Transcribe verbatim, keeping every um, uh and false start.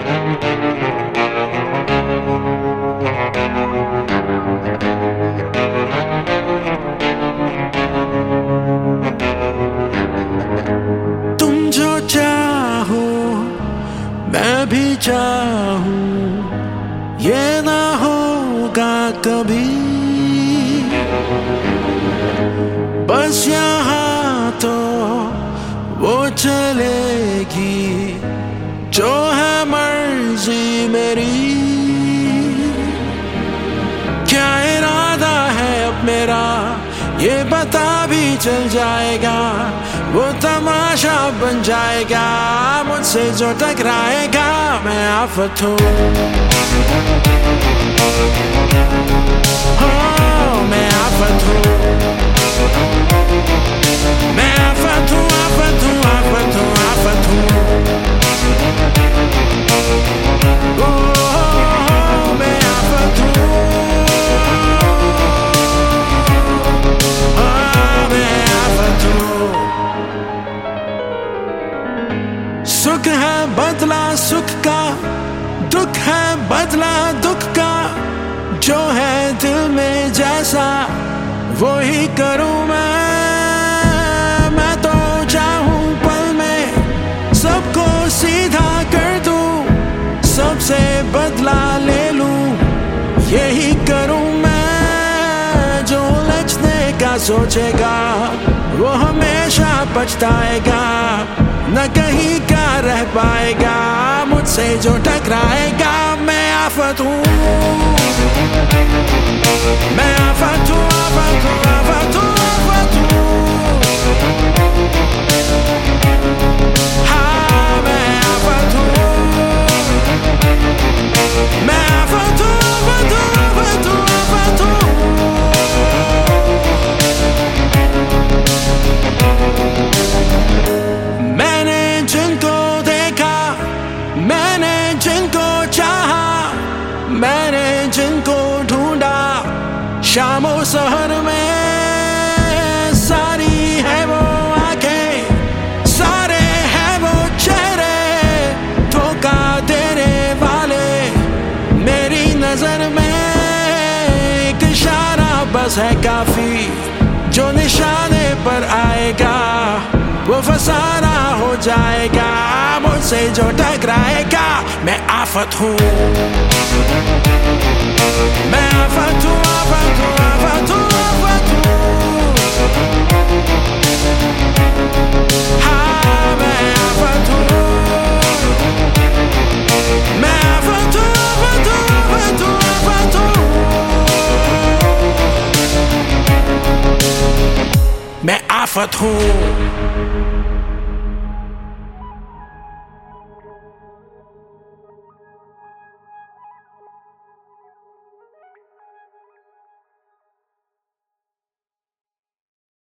मैं भी चाहूं ये ना होगा कभी, बस यहाँ तो वो चलेगी जो है मर्जी मेरी। क्या इरादा है अब मेरा ये पता भी चल जाएगा, वो तमाशा बन जाएगा। मुझसे जो टकराएगा मैं आफत हूँ, हाँ मैं आफत हूँ, मैं आफत हूँ, आफत हूँ, आफत हूँ, आफत हूँ। ओह मैं आफत हूँ, हाँ मैं आफत हूँ। सुख है बदला सुख का, दुख है बदला दुख का, जो है दिल में जैसा वो ही करूं मैं। मैं तो चाहूं पल में सबको सीधा कर दूं, सबसे बदला ले लूं, यही करूं मैं। जो लचने का सोचेगा वो हमेशा पछताएगा, न कहीं का रह पाएगा। मुझसे जो टकराएगा मैं आफत हूँ, मैं आफत हूँ, आफत हूँ, आफत हूँ, आफत हूँ। हाँ मैं आफत हूँ, मैं आफत हूँ, आफत हूँ, आफत हूँ, आफत हूँ। मैंने जिनको देखा, मैंने जिनको चाहा, मैंने जिनको ढूंढा शामों सहर में, सारी है वो आंखें, सारे हैं वो चेहरे, धोखा देने वाले मेरी नजर में। एक इशारा बस है काफी, जो निशाने पर आएगा वो फसाना हो जाएगा। मुझसे जो टकराएगा मैं आफत हूँ, मैं आफत हूँ, आफत हूँ, आफत हूँ, आफत हूँ। हाँ मैं आफत हूँ, मैं आफत हूँ, आफत हूँ, आफत हूँ, आफत हूँ। मैं आफत हूँ।